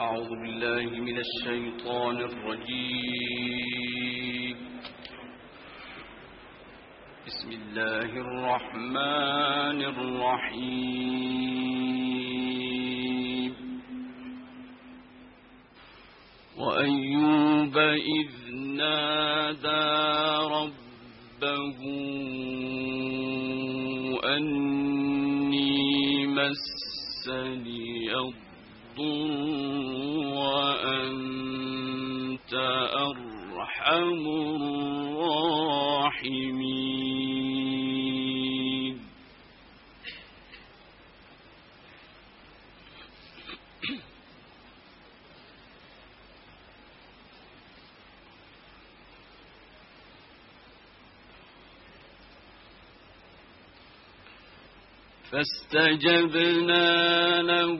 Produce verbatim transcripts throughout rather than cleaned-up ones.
أعوذ بالله من الشيطان الرجيم. بسم الله الرحمن الرحيم. وأيوب إذ نادى ربه أني مسني الضر وأنت أرحم الراحمين. فاستجبنا له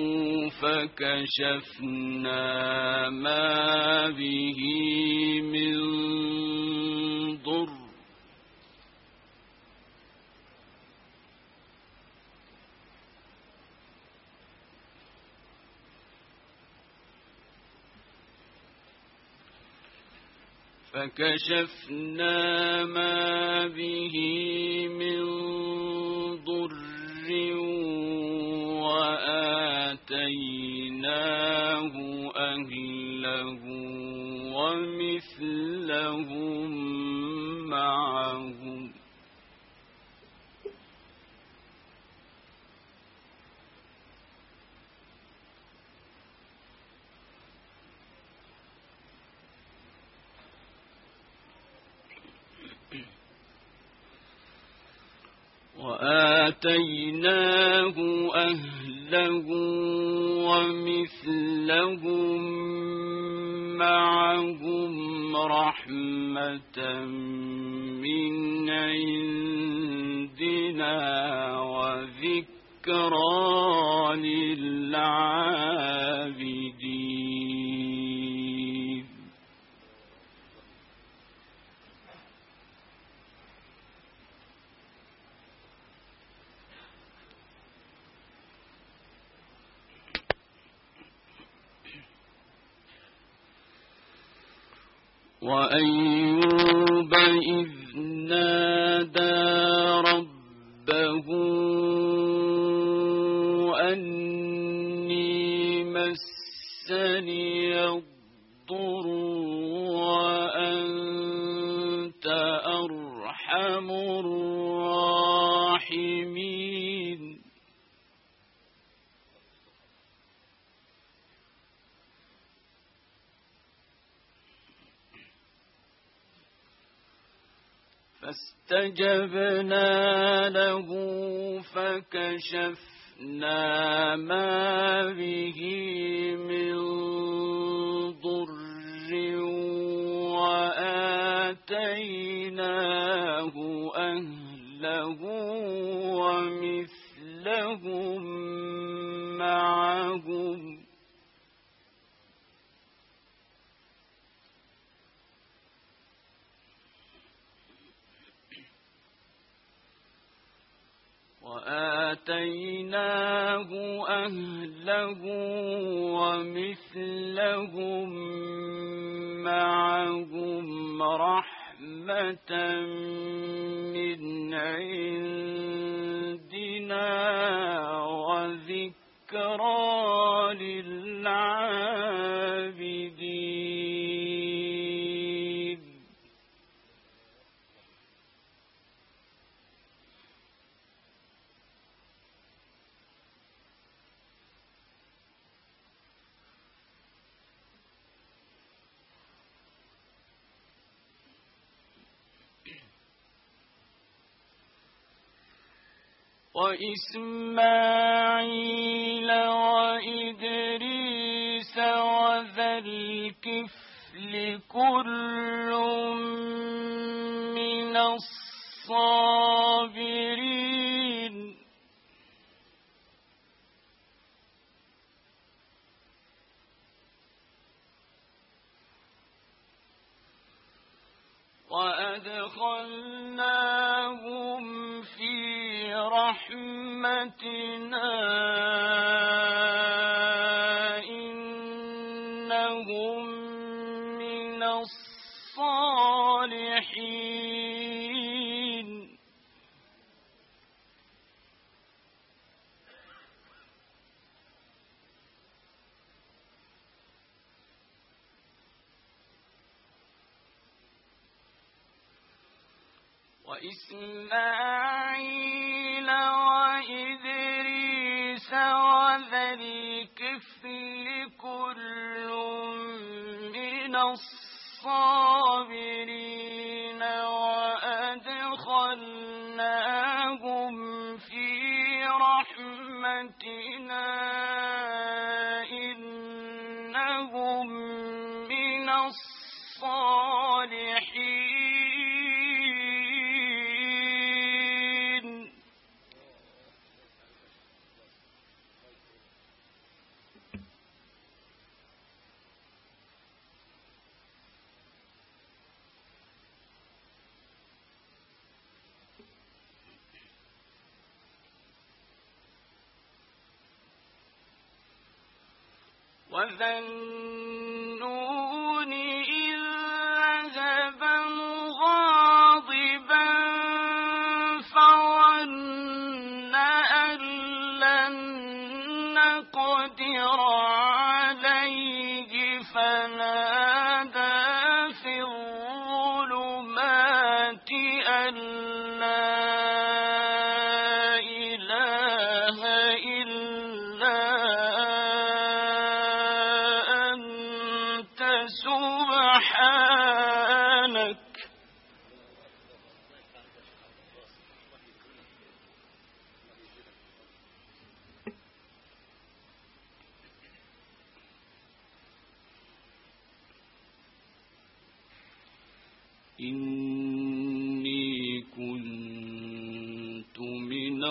فكشفنا ما به من ضر فكشفنا ما به من ضر وآتيناه أهله ومثلهم معهم وآتيناه أهله ومثلهم معهم رحمة من عندنا وذكرى للعابدين. وأيوب إذ نادى ربه أني مسني الضر وأنت أرحم الراحمين. فاستجبنا له فكشفنا ما به من ضر وآتيناه أهله ومثلهم معهم وآتيناه أهله ومثلهم معهم رحمة من عندنا وذكرى للعابدين. وإسماعيل وإدريس وذا الكفل كل من الصابرين. وأدخلناهم في رحمتنا إن إنهم من الصالحين وإسماعيل وإدريس وذا الكفل كل من الصابرين وأدخلناهم في رحمتنا إنهم من الصالحين وذا النون إذ ذهب مغاضبا فظن أن لن نقدر عليه فنادى في الظلمات أن لا إله إلا سبحانك إني كنت من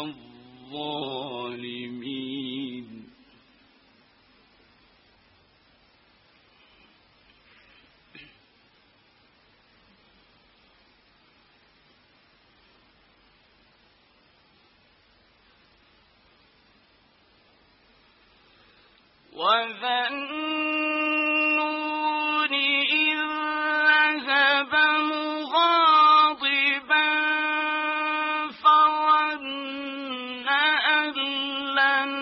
الظالمين وذا النون إذ ذهب مغاضبا فظن أن لن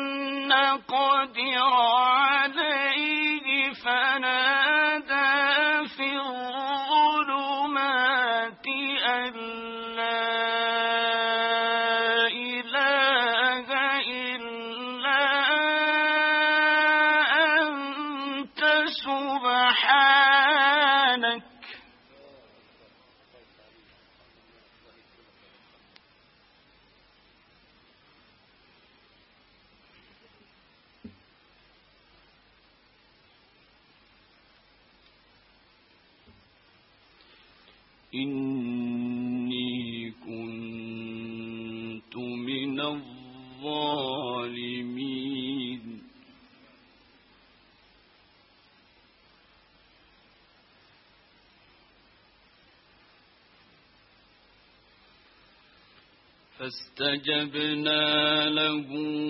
نقدر عليه فنادى في الظلمات أن لا إله إلا سبحانك إني كنت من الظالمين فاستجبنا له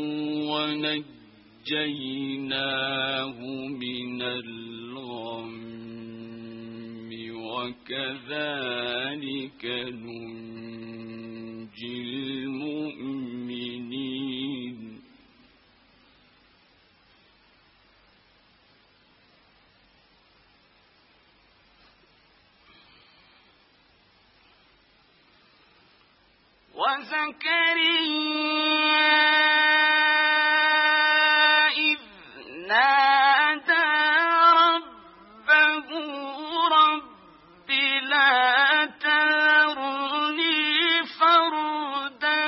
ونجيناه من الغم وكذلك ننجي المؤمنين وزكريا إذ نادى ربه رب لا تذرني فردا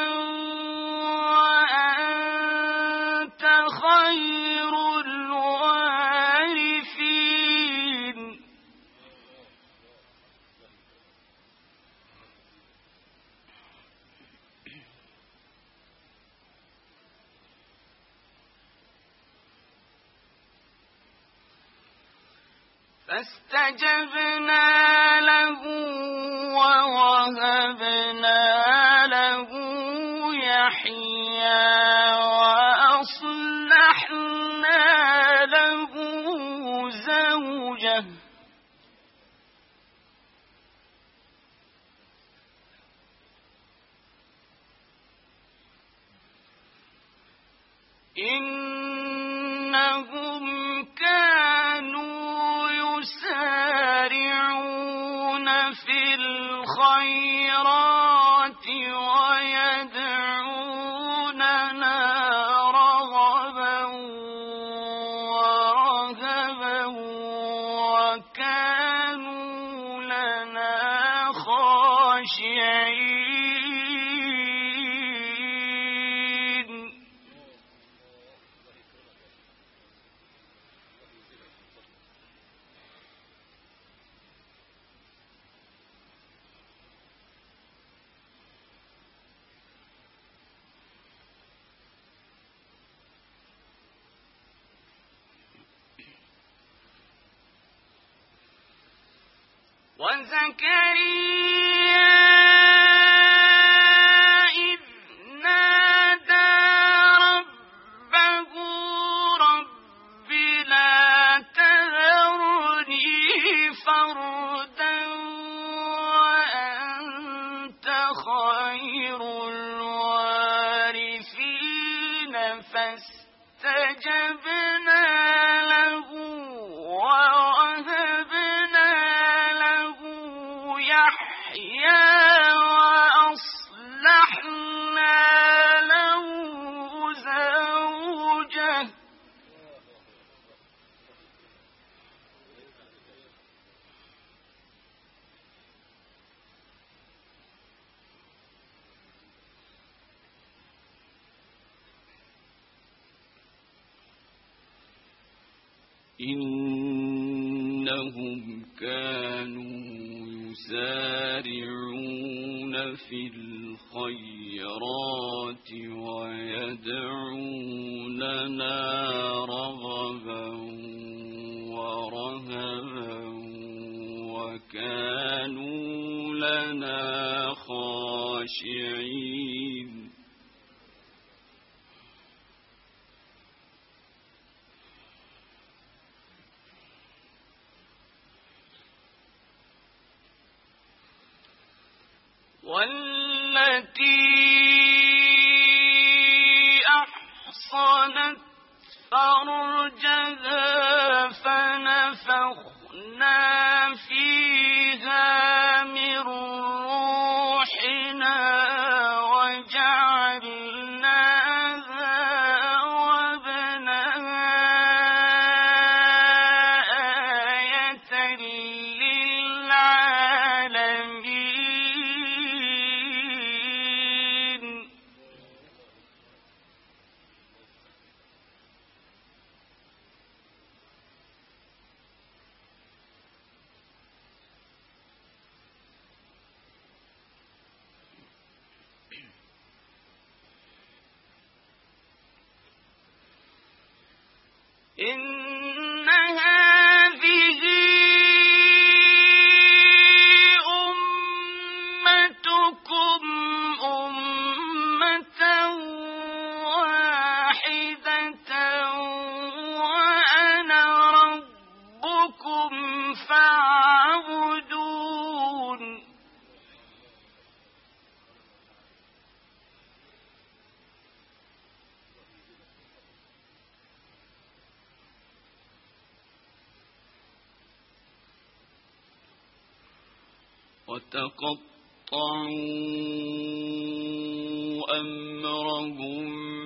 وأنت خير الوارثين فاستجبنا له ووهبنا له يحيى وأصلحنا له زوجه زوجه إنهم كانوا يسارعون في الخيرات ويدعوننا رغبا ورهبا وكانوا لنا خاشعين. وزكريا إذ نادى ربه رب لا تذرني فردا وأنت خير الوارثين فاستجبنا له يحيى وأصلحنا له زوجه إنهم كانوا يسارعون في الخيرات ويدعوننا رغبا ورهبا وكانوا لنا خاشعين. والتي أحصنت فرجها فنفخنا فيها من روحنا وجعلناها وابنها آية للعالمين. إن هذه أمتكم أمة واحدة وأنا ربكم فاعبدون. وتقطعوا أمرهم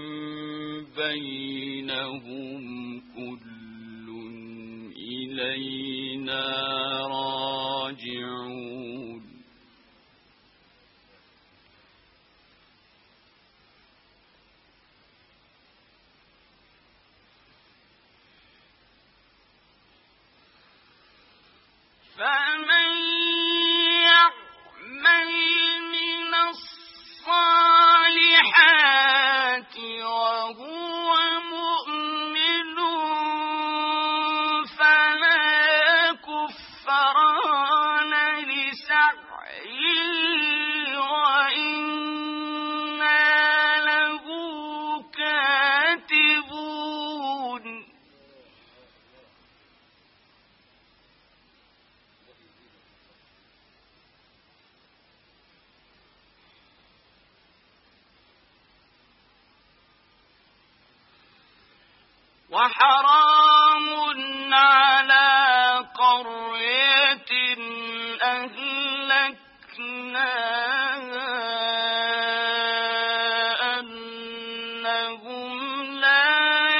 بينهم كل إلينا راجعون. فمن يعمل من الصالحات وهو مؤمن فلا كفران لسعيه وإنا له كاتبون. وحرام على قرية أهلكناها أنهم لا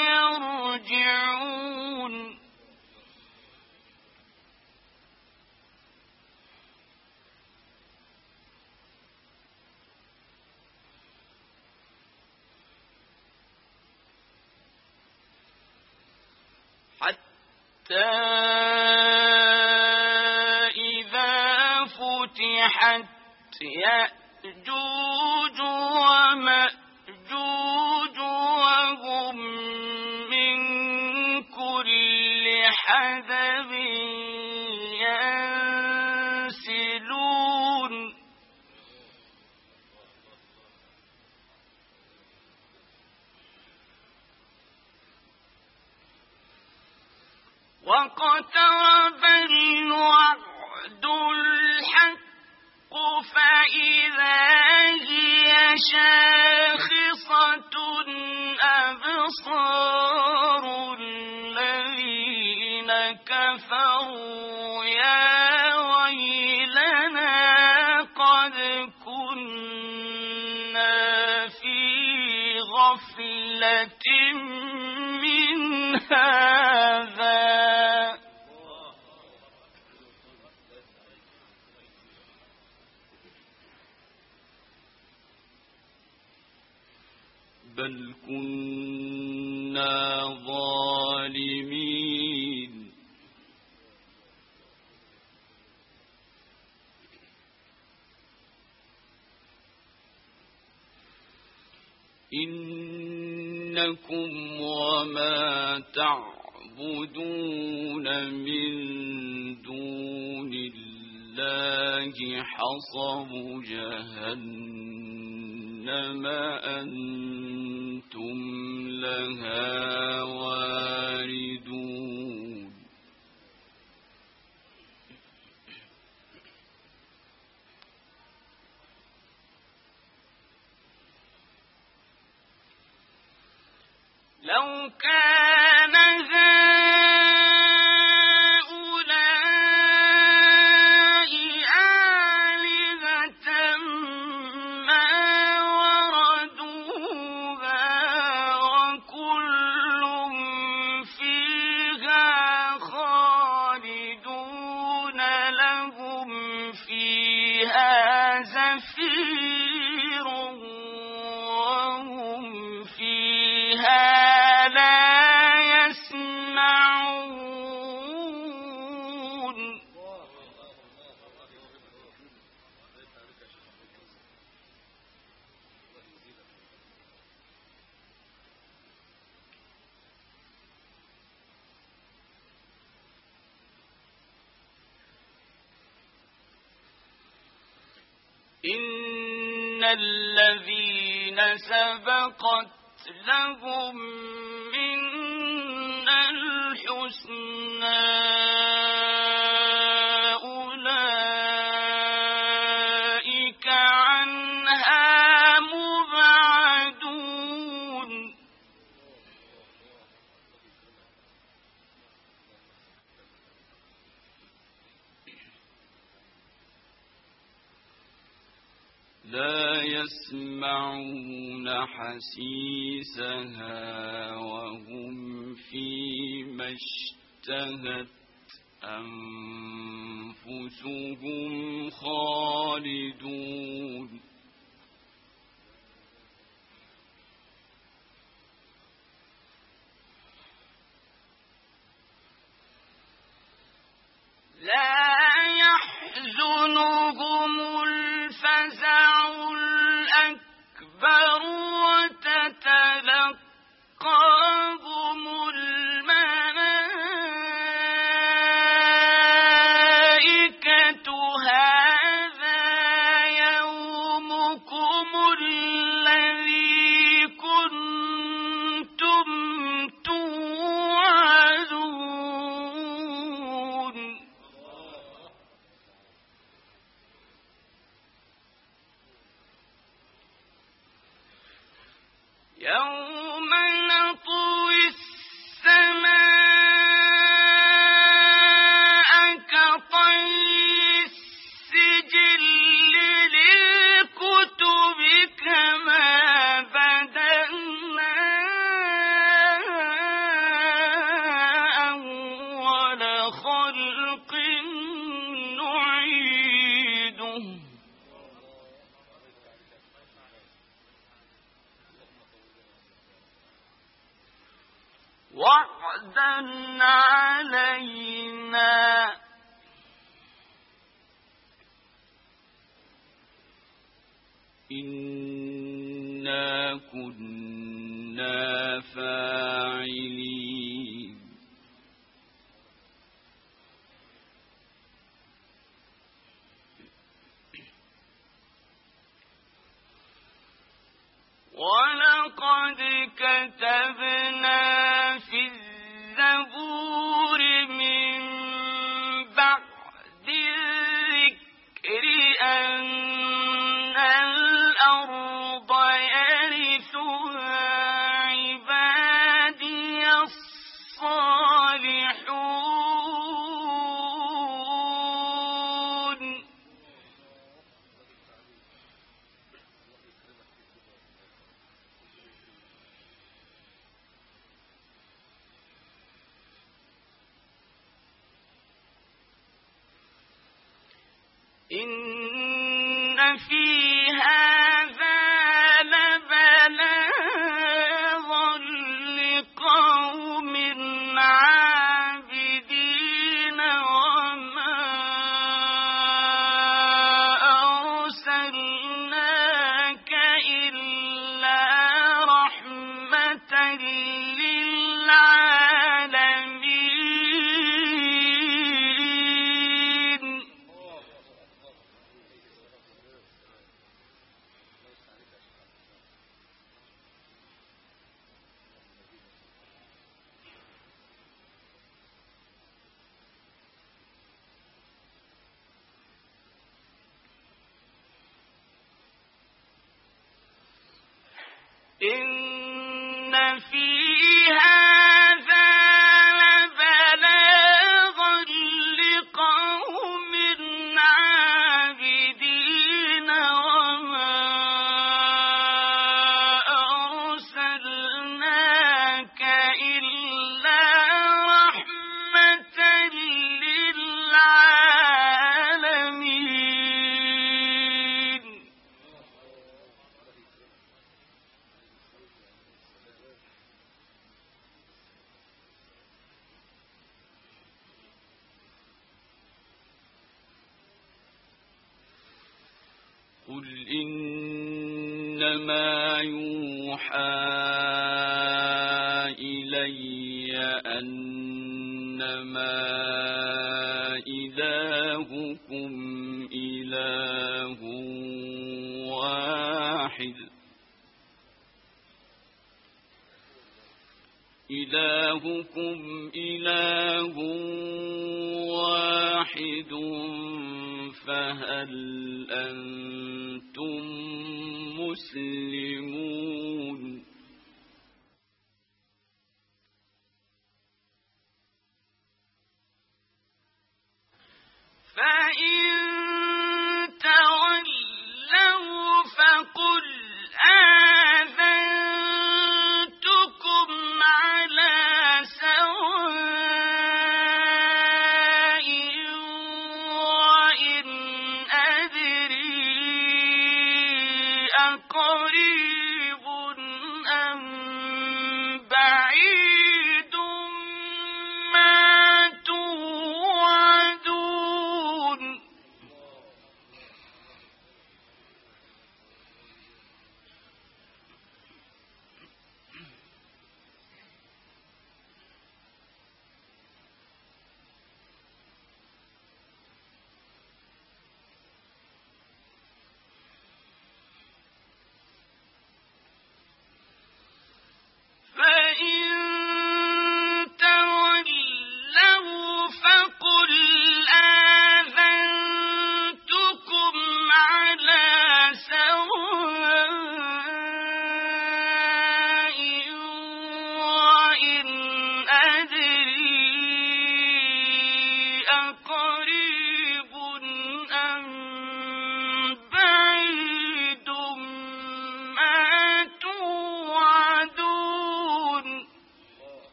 يرجعون حتى إذا فتحت يأجوج ومأجوج وهم من كل حدب ينسلون واقترب الوعد الحق فإذا هي شاخصة أبصار الذين كفروا يا ويلنا قد كنا في غفلة من هذا بل كنا ظالمين إنكم وما تعبدون من دون الله حصب جهنم أنتم لها واردون لو كان هؤلاء آلهة ما وردوها وكل فيها خالدون لهم فيها زفير وهم فيها إن الذين سبقت لهم منا الحسنى أولئك عنها مبعدون لا يسمعون حسيسها وهم فيما اشتهت أنفسهم خالدون لا يحزنهم الفزع الأكبر وتتلقاهم الملائكة هذا يوم إنا كنا فاعلين ولقد كتبنا في الزبور من بعد الذكر أن الأرض يرثها عبادي الصالحون إن في هذا لبلاغا لقوم عابدين وما أرسلناك إلا رحمة للعالمين إن في هذا لبلاغا لقوم عابدين وما أرسلناك إلا رحمة للعالمين قل إنما يوحى إلي أنما إلهكم إله واحد إلهكم إله واحد فهل أنتم مسلمون فإن تولوا فقل آذنتكم على سواء وإن أدري أقريب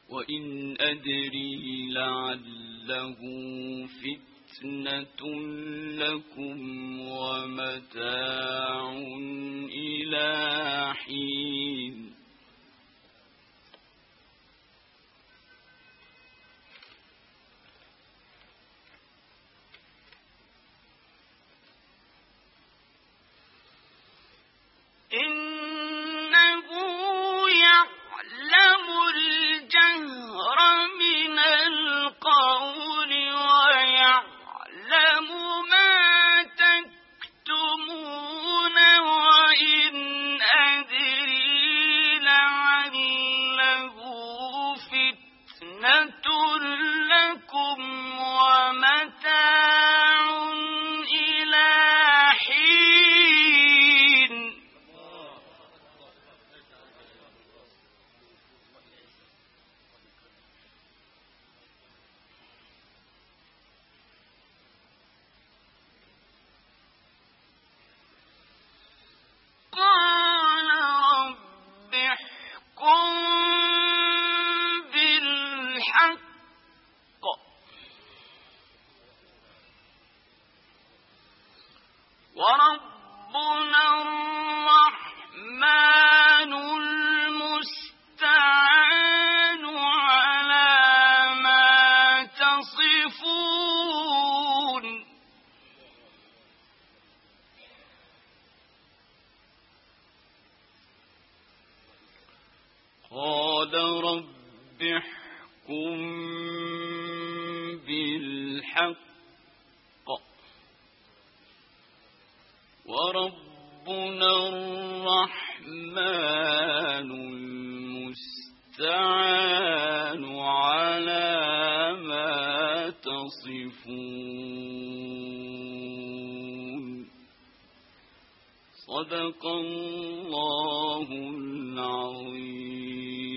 وإن أدري لعله فتنة لكم ومتاع إلى حين إنه يعلم الجهر من القول ويعلم ما تكتمون وإن أدري لعله فتنة لكم ومتاع إلى حين قال رب احكم بالحق وربنا الرحمن المستعان على ما تصفون قال رب احكم بالحق وربنا الرحمن المستعان على ما تصفون صدق الله العظيم.